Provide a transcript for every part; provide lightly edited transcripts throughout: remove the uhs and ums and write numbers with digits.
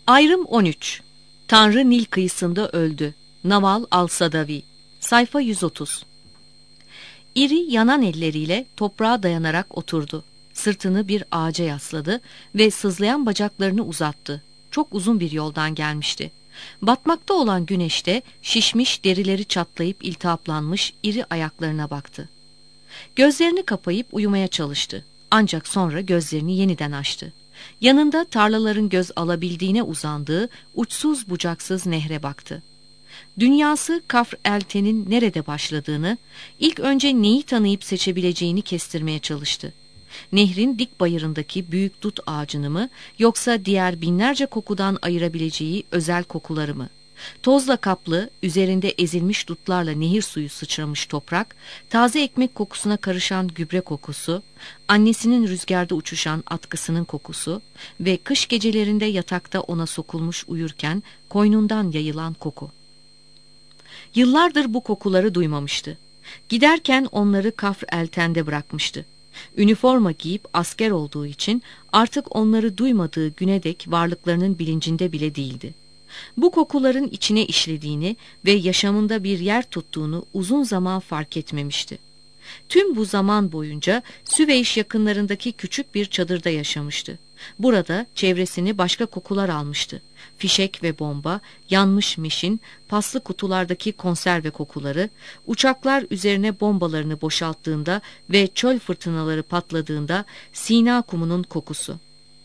Ayrım 13. Tanrı Nil kıyısında öldü. Naval Al-Sadavi. Sayfa 130. İri yanan elleriyle toprağa dayanarak oturdu. Sırtını bir ağaca yasladı ve sızlayan bacaklarını uzattı. Çok uzun bir yoldan gelmişti. Batmakta olan güneşte şişmiş, derileri çatlayıp iltihaplanmış iri ayaklarına baktı. Gözlerini kapayıp uyumaya çalıştı. Ancak sonra gözlerini yeniden açtı. Yanında tarlaların göz alabildiğine uzandığı uçsuz bucaksız nehre baktı. Dünyası Kafr Elten'in nerede başladığını, ilk önce neyi tanıyıp seçebileceğini kestirmeye çalıştı. Nehrin dik bayırındaki büyük dut ağacını mı, yoksa diğer binlerce kokudan ayırabileceği özel kokuları mı? Tozla kaplı, üzerinde ezilmiş dutlarla nehir suyu sıçramış toprak, taze ekmek kokusuna karışan gübre kokusu, annesinin rüzgarda uçuşan atkısının kokusu ve kış gecelerinde yatakta ona sokulmuş uyurken koynundan yayılan koku. Yıllardır bu kokuları duymamıştı. Giderken onları Kafr Elten'de bırakmıştı. Üniforma giyip asker olduğu için artık onları duymadığı güne dek varlıklarının bilincinde bile değildi. Bu kokuların içine işlediğini ve yaşamında bir yer tuttuğunu uzun zaman fark etmemişti. Tüm bu zaman boyunca Süveyş yakınlarındaki küçük bir çadırda yaşamıştı. Burada çevresini başka kokular almıştı. Fişek ve bomba, yanmış mişin, paslı kutulardaki konserve kokuları, uçaklar üzerine bombalarını boşalttığında ve çöl fırtınaları patladığında Sina kumunun kokusu.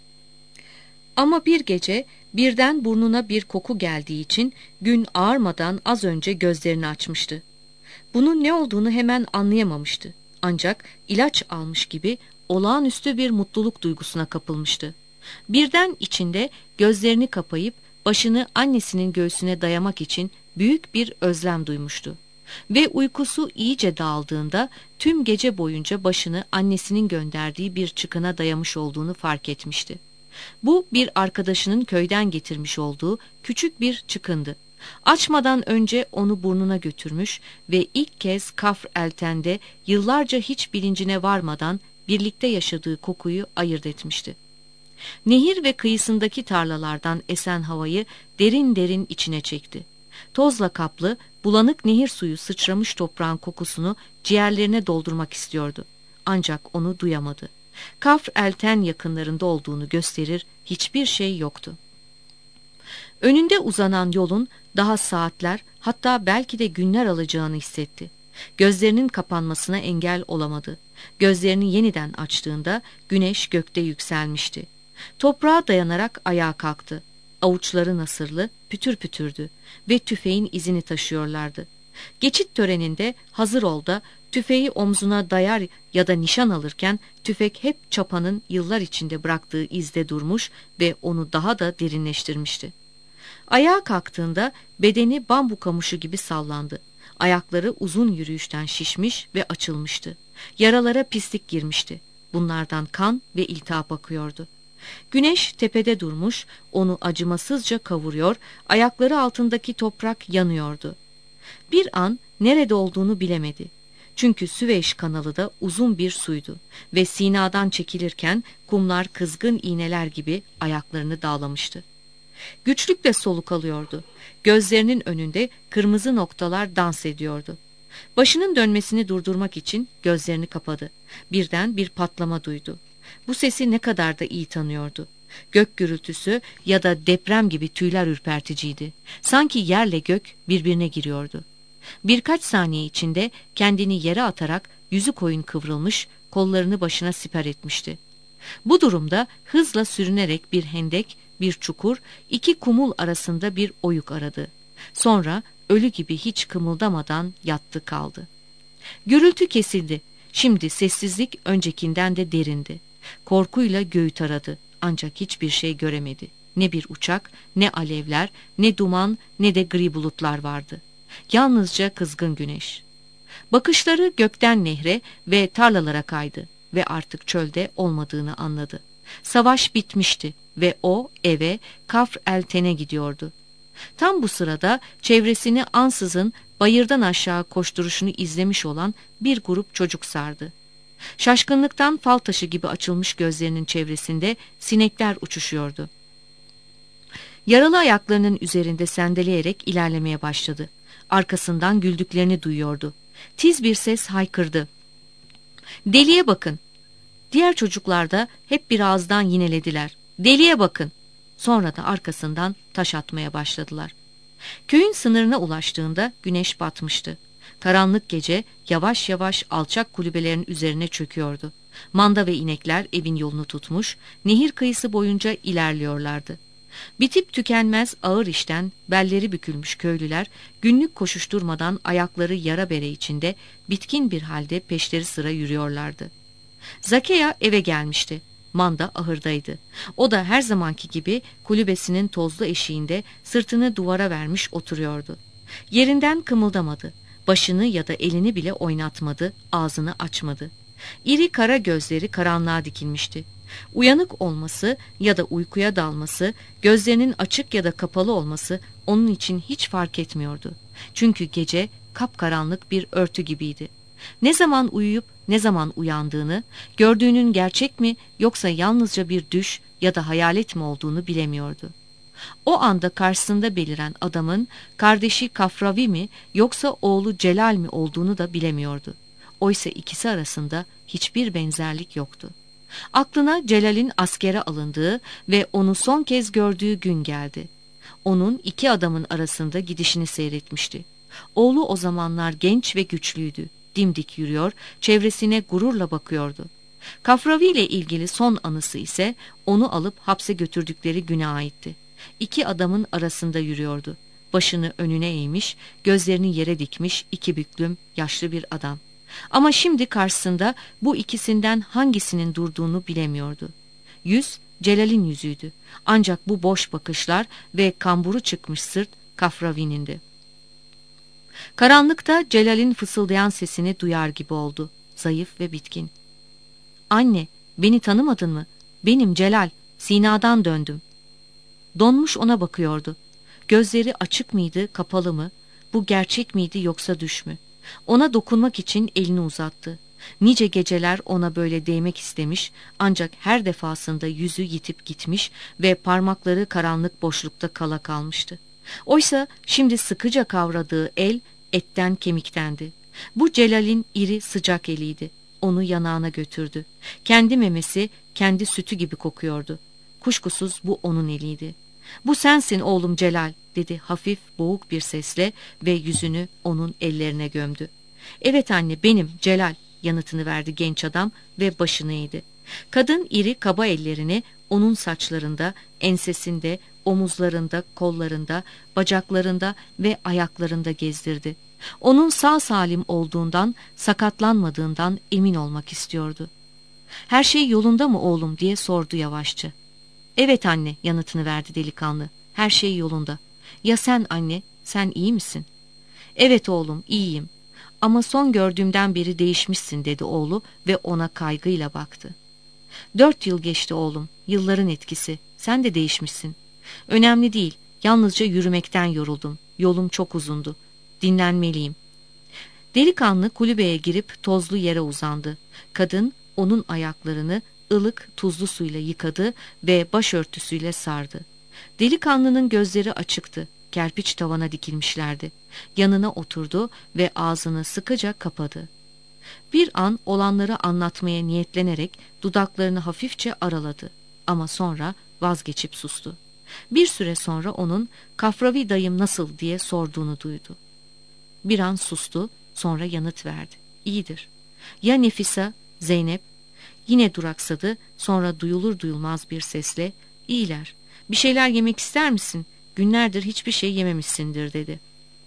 Ama bir gece birden burnuna bir koku geldiği için gün ağarmadan az önce gözlerini açmıştı. Bunun ne olduğunu hemen anlayamamıştı. Ancak ilaç almış gibi olağanüstü bir mutluluk duygusuna kapılmıştı. Birden içinde gözlerini kapayıp başını annesinin göğsüne dayamak için büyük bir özlem duymuştu. Ve uykusu iyice dağıldığında tüm gece boyunca başını annesinin gönderdiği bir çıkına dayamış olduğunu fark etmişti. Bu bir arkadaşının köyden getirmiş olduğu küçük bir çıkındı. Açmadan önce onu burnuna götürmüş ve ilk kez Kafr Elten'de yıllarca hiç bilincine varmadan birlikte yaşadığı kokuyu ayırt etmişti. Nehir ve kıyısındaki tarlalardan esen havayı derin derin içine çekti. Tozla kaplı, bulanık nehir suyu sıçramış toprağın kokusunu ciğerlerine doldurmak istiyordu. Ancak onu duyamadı. Kafr Elten yakınlarında olduğunu gösterir hiçbir şey yoktu. Önünde uzanan yolun daha saatler, hatta belki de günler alacağını hissetti. Gözlerinin kapanmasına engel olamadı. Gözlerini yeniden açtığında güneş gökte yükselmişti. Toprağa dayanarak ayağa kalktı. Avuçları nasırlı, pütür pütürdü ve tüfeğin izini taşıyorlardı. Geçit töreninde hazır ol da tüfeği omzuna dayar ya da nişan alırken tüfek hep çapanın yıllar içinde bıraktığı izde durmuş ve onu daha da derinleştirmişti. Ayağa kalktığında bedeni bambu kamuşu gibi sallandı. Ayakları uzun yürüyüşten şişmiş ve açılmıştı. Yaralara pislik girmişti. Bunlardan kan ve iltihap akıyordu. Güneş tepede durmuş, onu acımasızca kavuruyor, ayakları altındaki toprak yanıyordu. Bir an nerede olduğunu bilemedi. Çünkü Süveyş kanalı da uzun bir suydu ve Sina'dan çekilirken kumlar kızgın iğneler gibi ayaklarını dağlamıştı. Güçlükle soluk alıyordu. Gözlerinin önünde kırmızı noktalar dans ediyordu. Başının dönmesini durdurmak için gözlerini kapadı. Birden bir patlama duydu. Bu sesi ne kadar da iyi tanıyordu. Gök gürültüsü ya da deprem gibi tüyler ürperticiydi. Sanki yerle gök birbirine giriyordu. Birkaç saniye içinde kendini yere atarak yüzü koyun kıvrılmış, kollarını başına siper etmişti. Bu durumda hızla sürünerek bir hendek, bir çukur, iki kumul arasında bir oyuk aradı. Sonra ölü gibi hiç kımıldamadan yattı kaldı. Gürültü kesildi. Şimdi sessizlik öncekinden de derindi. Korkuyla göğü taradı. Ancak hiçbir şey göremedi. Ne bir uçak, ne alevler, ne duman, ne de gri bulutlar vardı. Yalnızca kızgın güneş. Bakışları gökten nehre ve tarlalara kaydı ve artık çölde olmadığını anladı. Savaş bitmişti ve o eve, Kafr Elten'e gidiyordu. Tam bu sırada çevresini ansızın bayırdan aşağı koşturuşunu izlemiş olan bir grup çocuk sardı. Şaşkınlıktan fal taşı gibi açılmış gözlerinin çevresinde sinekler uçuşuyordu. Yaralı ayaklarının üzerinde sendeleyerek ilerlemeye başladı. Arkasından güldüklerini duyuyordu. Tiz bir ses haykırdı: "Deliye bakın!" Diğer çocuklar da hep bir ağızdan yinelediler: "Deliye bakın!" Sonra da arkasından taş atmaya başladılar. Köyün sınırına ulaştığında güneş batmıştı. Karanlık gece yavaş yavaş alçak kulübelerin üzerine çöküyordu. Manda ve inekler evin yolunu tutmuş, nehir kıyısı boyunca ilerliyorlardı. Bitip tükenmez ağır işten belleri bükülmüş köylüler günlük koşuşturmadan ayakları yara bere içinde bitkin bir halde peşleri sıra yürüyorlardı. Zakeya eve gelmişti. Manda ahırdaydı. O da her zamanki gibi kulübesinin tozlu eşiğinde sırtını duvara vermiş oturuyordu. Yerinden kımıldamadı. Başını ya da elini bile oynatmadı, ağzını açmadı. İri kara gözleri karanlığa dikilmişti. Uyanık olması ya da uykuya dalması, gözlerinin açık ya da kapalı olması onun için hiç fark etmiyordu. Çünkü gece kapkaranlık bir örtü gibiydi. Ne zaman uyuyup ne zaman uyandığını, gördüğünün gerçek mi yoksa yalnızca bir düş ya da hayalet mi olduğunu bilemiyordu. O anda karşısında beliren adamın kardeşi Kafravi mi yoksa oğlu Celal mi olduğunu da bilemiyordu. Oysa ikisi arasında hiçbir benzerlik yoktu. Aklına Celal'in askere alındığı ve onu son kez gördüğü gün geldi. Onun iki adamın arasında gidişini seyretmişti. Oğlu o zamanlar genç ve güçlüydü. Dimdik yürüyor, çevresine gururla bakıyordu. Kafravi ile ilgili son anısı ise onu alıp hapse götürdükleri güne aitti. İki adamın arasında yürüyordu. Başını önüne eğmiş, gözlerini yere dikmiş iki büklüm yaşlı bir adam. Ama şimdi karşısında bu ikisinden hangisinin durduğunu bilemiyordu. Yüz Celal'in yüzüydü. Ancak bu boş bakışlar ve kamburu çıkmış sırt Kafravi'nindi. Karanlıkta Celal'in fısıldayan sesini duyar gibi oldu. Zayıf ve bitkin. "Anne, beni tanımadın mı? Benim Celal, Sina'dan döndüm." Donmuş ona bakıyordu. Gözleri açık mıydı, kapalı mı? Bu gerçek miydi yoksa düş mü? Ona dokunmak için elini uzattı. Nice geceler ona böyle değmek istemiş, ancak her defasında yüzü yitip gitmiş ve parmakları karanlık boşlukta kala kalmıştı. Oysa şimdi sıkıca kavradığı el etten kemiktendi. Bu Celal'in iri sıcak eliydi. Onu yanağına götürdü. Kendi memesi, kendi sütü gibi kokuyordu. Kuşkusuz bu onun eliydi. "Bu sensin oğlum Celal," dedi hafif boğuk bir sesle ve yüzünü onun ellerine gömdü. "Evet anne, benim Celal," yanıtını verdi genç adam ve başını eğdi. Kadın iri kaba ellerini onun saçlarında, ensesinde, omuzlarında, kollarında, bacaklarında ve ayaklarında gezdirdi. Onun sağ salim olduğundan, sakatlanmadığından emin olmak istiyordu. "Her şey yolunda mı oğlum?" diye sordu yavaşça. "Evet anne," yanıtını verdi delikanlı. "Her şey yolunda. Ya sen anne, sen iyi misin?" "Evet oğlum, iyiyim. Ama son gördüğümden beri değişmişsin," dedi oğlu ve ona kaygıyla baktı. "4 yıl geçti oğlum, yılların etkisi. Sen de değişmişsin." "Önemli değil, yalnızca yürümekten yoruldum. Yolum çok uzundu. Dinlenmeliyim." Delikanlı kulübeye girip tozlu yere uzandı. Kadın onun ayaklarını ılık tuzlu suyla yıkadı ve başörtüsüyle sardı. Delikanlının gözleri açıktı. Kerpiç tavana dikilmişlerdi. Yanına oturdu ve ağzını sıkıca kapadı. Bir an olanları anlatmaya niyetlenerek dudaklarını hafifçe araladı. Ama sonra vazgeçip sustu. Bir süre sonra onun "Kafravi dayım nasıl?" diye sorduğunu duydu. Bir an sustu, sonra yanıt verdi. "İyidir." "Ya Nefisa, Zeynep?" Yine duraksadı, sonra duyulur duyulmaz bir sesle "İyiler. Bir şeyler yemek ister misin? Günlerdir hiçbir şey yememişsindir," dedi.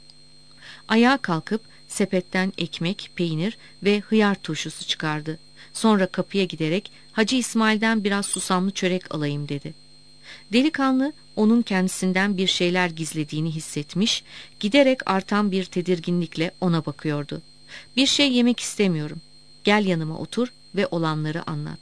Ayağa kalkıp sepetten ekmek, peynir ve hıyar turşusu çıkardı. Sonra kapıya giderek "Hacı İsmail'den biraz susamlı çörek alayım," dedi. Delikanlı onun kendisinden bir şeyler gizlediğini hissetmiş, giderek artan bir tedirginlikle ona bakıyordu. "Bir şey yemek istemiyorum. Gel yanıma otur ve olanları anlat."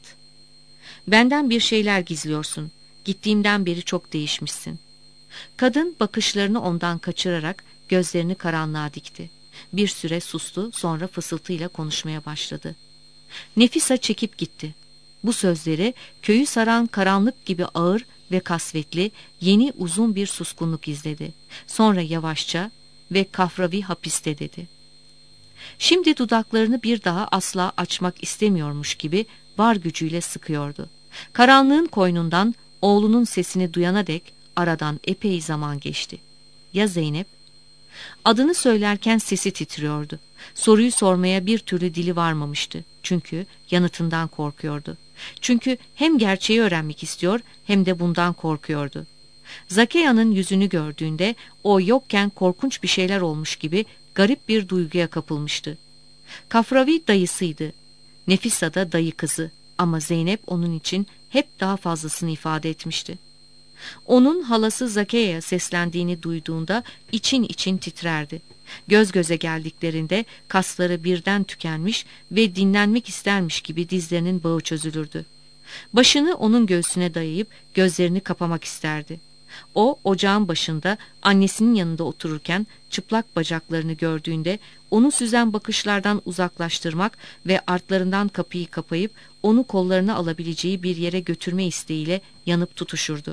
"Benden bir şeyler gizliyorsun. Gittiğimden beri çok değişmişsin." Kadın bakışlarını ondan kaçırarak gözlerini karanlığa dikti. Bir süre sustu, sonra fısıltıyla konuşmaya başladı. "Nefisa çekip gitti. Bu sözleri köyü saran karanlık gibi ağır ve kasvetli yeni uzun bir suskunluk izledi. Sonra yavaşça ve Kafravi hapiste dedi. Şimdi dudaklarını bir daha asla açmak istemiyormuş gibi var gücüyle sıkıyordu. Karanlığın koynundan oğlunun sesini duyana dek aradan epey zaman geçti. Ya Zeynep? Adını söylerken sesi titriyordu. Soruyu sormaya bir türlü dili varmamıştı. Çünkü yanıtından korkuyordu. Çünkü hem gerçeği öğrenmek istiyor hem de bundan korkuyordu. Zakeya'nın yüzünü gördüğünde o yokken korkunç bir şeyler olmuş gibi garip bir duyguya kapılmıştı. Kafravi dayısıydı. Nefisa da dayı kızı ama Zeynep onun için hep daha fazlasını ifade etmişti. Onun halası Zakeya'ya seslendiğini duyduğunda için için titrerdi. Göz göze geldiklerinde kasları birden tükenmiş ve dinlenmek istermiş gibi dizlerinin bağı çözülürdü. Başını onun göğsüne dayayıp gözlerini kapamak isterdi. O ocağın başında annesinin yanında otururken çıplak bacaklarını gördüğünde onu süzen bakışlardan uzaklaştırmak ve artlarından kapıyı kapayıp onu kollarına alabileceği bir yere götürme isteğiyle yanıp tutuşurdu.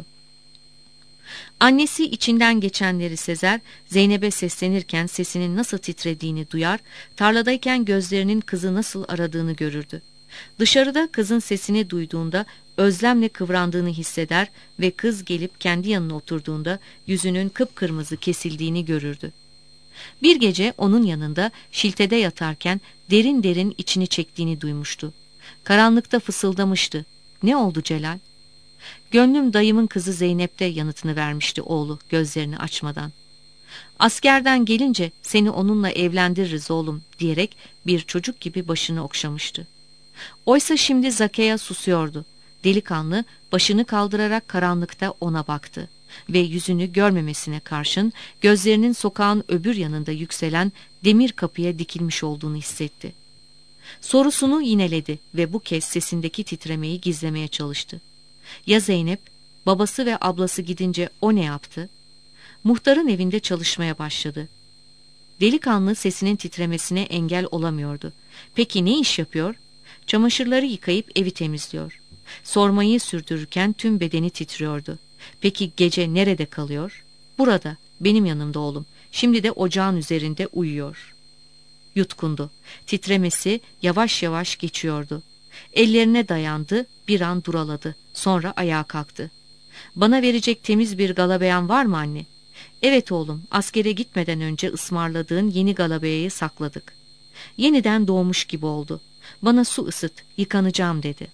Annesi içinden geçenleri sezer, Zeynep'e seslenirken sesinin nasıl titrediğini duyar, tarladayken gözlerinin kızı nasıl aradığını görürdü. Dışarıda kızın sesini duyduğunda özlemle kıvrandığını hisseder ve kız gelip kendi yanına oturduğunda yüzünün kıpkırmızı kesildiğini görürdü. Bir gece onun yanında şiltede yatarken derin derin içini çektiğini duymuştu. Karanlıkta fısıldamıştı. "Ne oldu Celal?" "Gönlüm dayımın kızı Zeynep'te," yanıtını vermişti oğlu gözlerini açmadan. "Askerden gelince seni onunla evlendiririz oğlum," diyerek bir çocuk gibi başını okşamıştı. Oysa şimdi Zakeya susuyordu. Delikanlı başını kaldırarak karanlıkta ona baktı ve yüzünü görmemesine karşın gözlerinin sokağın öbür yanında yükselen demir kapıya dikilmiş olduğunu hissetti. Sorusunu yineledi ve bu kez sesindeki titremeyi gizlemeye çalıştı. "Ya Zeynep, babası ve ablası gidince o ne yaptı?" "Muhtarın evinde çalışmaya başladı." Delikanlı sesinin titremesine engel olamıyordu. "Peki ne iş yapıyor?" "Çamaşırları yıkayıp evi temizliyor." Sormayı sürdürürken tüm bedeni titriyordu. "Peki gece nerede kalıyor?" "Burada, benim yanımda oğlum. Şimdi de ocağın üzerinde uyuyor." Yutkundu. Titremesi yavaş yavaş geçiyordu. Ellerine dayandı, bir an duraladı. Sonra ayağa kalktı. "Bana verecek temiz bir galabeyan var mı anne?" "Evet oğlum, askere gitmeden önce ısmarladığın yeni galabeyayı sakladık." Yeniden doğmuş gibi oldu. "Bana su ısıt, yıkanacağım," dedi.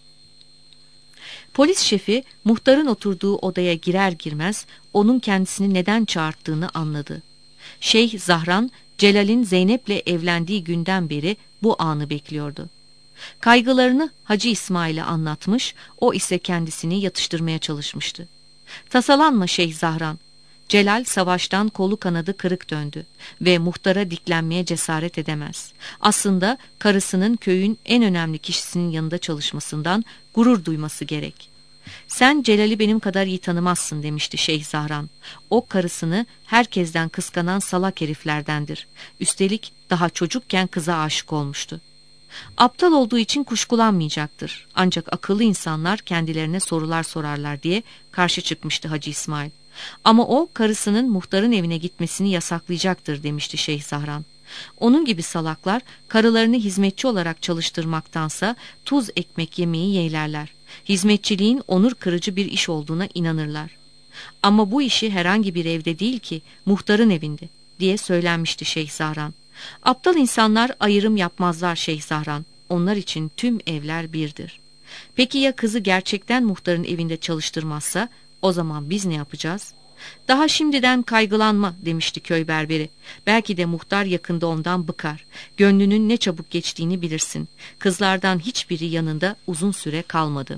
Polis şefi muhtarın oturduğu odaya girer girmez onun kendisini neden çağırttığını anladı. Şeyh Zahran, Celal'in Zeynep'le evlendiği günden beri bu anı bekliyordu. Kaygılarını Hacı İsmail'e anlatmış, o ise kendisini yatıştırmaya çalışmıştı. "Tasalanma Şeyh Zahran." Celal savaştan kolu kanadı kırık döndü ve muhtara diklenmeye cesaret edemez. Aslında karısının köyün en önemli kişisinin yanında çalışmasından gurur duyması gerek. "Sen Celal'i benim kadar iyi tanımazsın," demişti Şeyh Zahran. "O karısını herkesten kıskanan salak heriflerdendir. Üstelik daha çocukken kıza aşık olmuştu. Aptal olduğu için kuşkulanmayacaktır. Ancak akıllı insanlar kendilerine sorular sorarlar," diye karşı çıkmıştı Hacı İsmail. "Ama o karısının muhtarın evine gitmesini yasaklayacaktır," demişti Şeyh Zahran. "Onun gibi salaklar karılarını hizmetçi olarak çalıştırmaktansa tuz ekmek yemeği yeğlerler. Hizmetçiliğin onur kırıcı bir iş olduğuna inanırlar. Ama bu işi herhangi bir evde değil ki, muhtarın evinde," diye söylenmişti Şeyh Zahran. "Aptal insanlar ayrım yapmazlar Şeyh Zahran. Onlar için tüm evler birdir." "Peki ya kızı gerçekten muhtarın evinde çalıştırmazsa, o zaman biz ne yapacağız?" "Daha şimdiden kaygılanma," demişti köy berberi. "Belki de muhtar yakında ondan bıkar. Gönlünün ne çabuk geçtiğini bilirsin. Kızlardan hiçbiri yanında uzun süre kalmadı."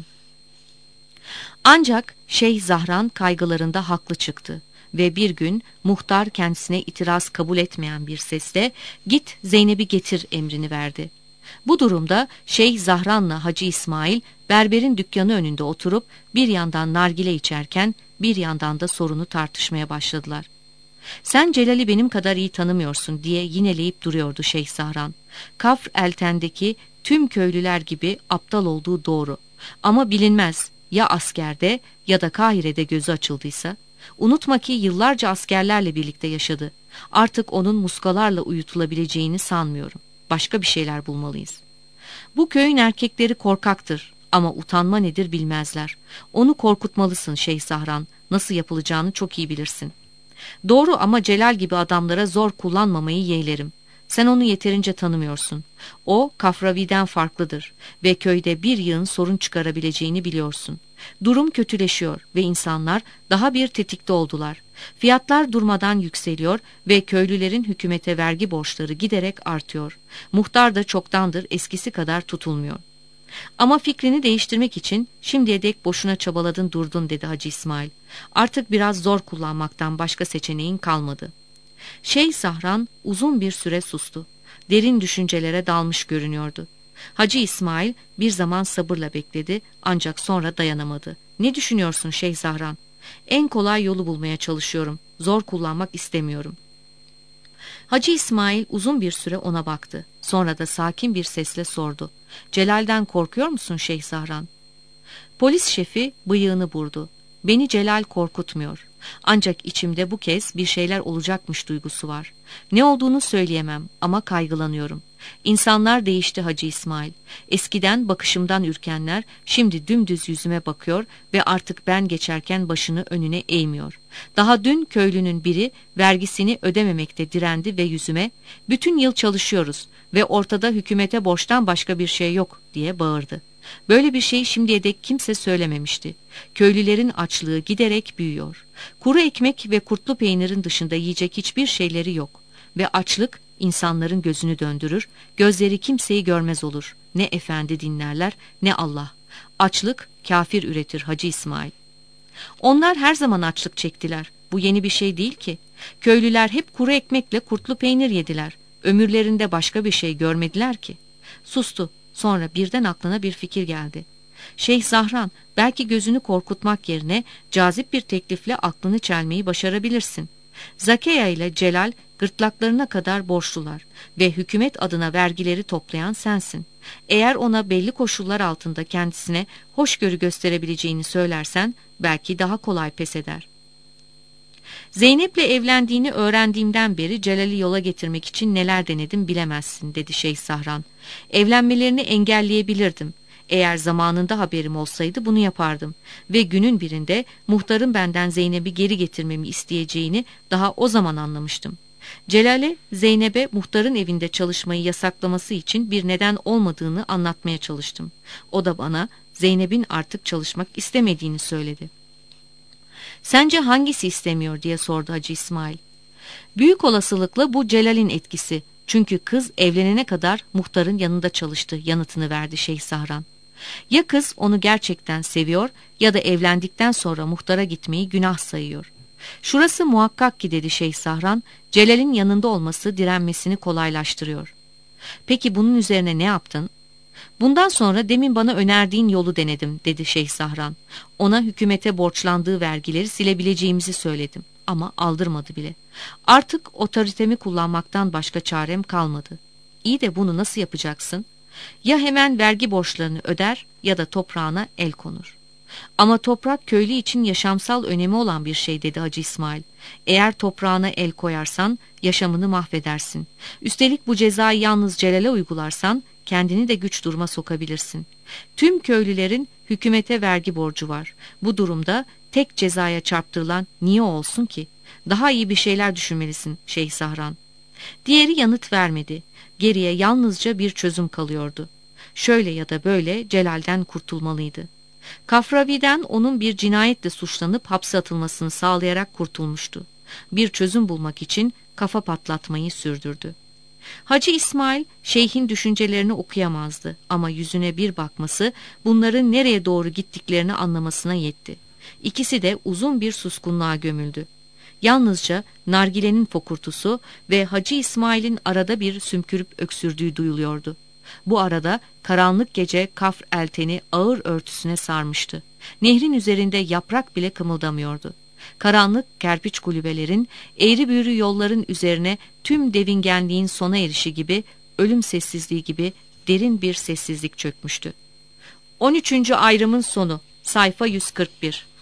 Ancak Şeyh Zahran kaygılarında haklı çıktı ve bir gün muhtar kendisine itiraz kabul etmeyen bir sesle "Git Zeynep'i getir," emrini verdi. Bu durumda Şeyh Zahran'la Hacı İsmail berberin dükkanı önünde oturup bir yandan nargile içerken bir yandan da sorunu tartışmaya başladılar. "Sen Celal'i benim kadar iyi tanımıyorsun," diye yineleyip duruyordu Şeyh Zahran. "Kafr Elten'deki tüm köylüler gibi aptal olduğu doğru. Ama bilinmez, ya askerde ya da Kahire'de gözü açıldıysa? Unutma ki yıllarca askerlerle birlikte yaşadı. Artık onun muskalarla uyutulabileceğini sanmıyorum. Başka bir şeyler bulmalıyız. Bu köyün erkekleri korkaktır ama utanma nedir bilmezler. Onu korkutmalısın Şeyh Zahran. Nasıl yapılacağını çok iyi bilirsin. Doğru, ama Celal gibi adamlara zor kullanmamayı yeğlerim. Sen onu yeterince tanımıyorsun. O Kafravi'den farklıdır ve köyde bir yığın sorun çıkarabileceğini biliyorsun. Durum kötüleşiyor ve insanlar daha bir tetikte oldular. Fiyatlar durmadan yükseliyor ve köylülerin hükümete vergi borçları giderek artıyor. Muhtar da çoktandır eskisi kadar tutulmuyor. Ama fikrini değiştirmek için şimdiye dek boşuna çabaladın durdun, dedi Hacı İsmail. Artık biraz zor kullanmaktan başka seçeneğin kalmadı. Şeyh Zahran uzun bir süre sustu. Derin düşüncelere dalmış görünüyordu. Hacı İsmail bir zaman sabırla bekledi ancak sonra dayanamadı. Ne düşünüyorsun Şeyh Zahran? En kolay yolu bulmaya çalışıyorum. Zor kullanmak istemiyorum. Hacı İsmail uzun bir süre ona baktı. Sonra da sakin bir sesle sordu. Celal'den korkuyor musun Şeyh Zahran? Polis şefi bıyığını burdu. Beni Celal korkutmuyor. Ancak içimde bu kez bir şeyler olacakmış duygusu var. Ne olduğunu söyleyemem ama kaygılanıyorum. İnsanlar değişti Hacı İsmail. Eskiden bakışımdan ürkenler şimdi dümdüz yüzüme bakıyor ve artık ben geçerken başını önüne eğmiyor. Daha dün köylünün biri vergisini ödememekte direndi ve yüzüme "Bütün yıl çalışıyoruz ve ortada hükümete borçtan başka bir şey yok" diye bağırdı. Böyle bir şey şimdiye dek kimse söylememişti. Köylülerin açlığı giderek büyüyor. Kuru ekmek ve kurtlu peynirin dışında yiyecek hiçbir şeyleri yok. Ve açlık insanların gözünü döndürür, gözleri kimseyi görmez olur. Ne efendi dinlerler, ne Allah. Açlık kafir üretir Hacı İsmail. Onlar her zaman açlık çektiler. Bu yeni bir şey değil ki. Köylüler hep kuru ekmekle kurtlu peynir yediler. Ömürlerinde başka bir şey görmediler ki. Sustu. Sonra birden aklına bir fikir geldi. Şeyh Zahran, belki gözünü korkutmak yerine cazip bir teklifle aklını çelmeyi başarabilirsin. Zakeya ile Celal gırtlaklarına kadar borçlular ve hükümet adına vergileri toplayan sensin. Eğer ona belli koşullar altında kendisine hoşgörü gösterebileceğini söylersen belki daha kolay pes eder. Zeynep'le evlendiğini öğrendiğimden beri Celal'i yola getirmek için neler denedim bilemezsin, dedi Şeyh Zahran. Evlenmelerini engelleyebilirdim. Eğer zamanında haberim olsaydı bunu yapardım. Ve günün birinde muhtarın benden Zeynep'i geri getirmemi isteyeceğini daha o zaman anlamıştım. Celal'e Zeynep'e muhtarın evinde çalışmayı yasaklaması için bir neden olmadığını anlatmaya çalıştım. O da bana Zeynep'in artık çalışmak istemediğini söyledi. Sence hangisi istemiyor diye sordu Hacı İsmail. Büyük olasılıkla bu Celal'in etkisi. Çünkü kız evlenene kadar muhtarın yanında çalıştı yanıtını verdi Şeyh Zahran. Ya kız onu gerçekten seviyor ya da evlendikten sonra muhtara gitmeyi günah sayıyor. Şurası muhakkak ki, dedi Şeyh Zahran, Celal'in yanında olması direnmesini kolaylaştırıyor. Peki bunun üzerine ne yaptın? Bundan sonra demin bana önerdiğin yolu denedim, dedi Şeyh Zahran. Ona hükümete borçlandığı vergileri silebileceğimizi söyledim ama aldırmadı bile. Artık otoritemi kullanmaktan başka çarem kalmadı. İyi de bunu nasıl yapacaksın? Ya hemen vergi borçlarını öder ya da toprağına el konur. Ama toprak köylü için yaşamsal önemi olan bir şey, dedi Hacı İsmail. Eğer toprağına el koyarsan yaşamını mahvedersin. Üstelik bu cezayı yalnız Celal'e uygularsan kendini de güç duruma sokabilirsin. Tüm köylülerin hükümete vergi borcu var. Bu durumda tek cezaya çarptırılan niye olsun ki? Daha iyi bir şeyler düşünmelisin Şeyh Zahran. Diğeri yanıt vermedi. Geriye yalnızca bir çözüm kalıyordu. Şöyle ya da böyle Celal'den kurtulmalıydı. Kafravi'den onun bir cinayetle suçlanıp hapse atılmasını sağlayarak kurtulmuştu. Bir çözüm bulmak için kafa patlatmayı sürdürdü. Hacı İsmail şeyhin düşüncelerini okuyamazdı ama yüzüne bir bakması bunların nereye doğru gittiklerini anlamasına yetti. İkisi de uzun bir suskunluğa gömüldü. Yalnızca nargilenin fokurtusu ve Hacı İsmail'in arada bir sümkürüp öksürdüğü duyuluyordu. Bu arada karanlık gece Kafr elteni ağır örtüsüne sarmıştı. Nehrin üzerinde yaprak bile kımıldamıyordu. Karanlık kerpiç kulübelerin, eğri büğrü yolların üzerine tüm devingenliğin sona erişi gibi, ölüm sessizliği gibi derin bir sessizlik çökmüştü. 13. ayrımın sonu. Sayfa 141.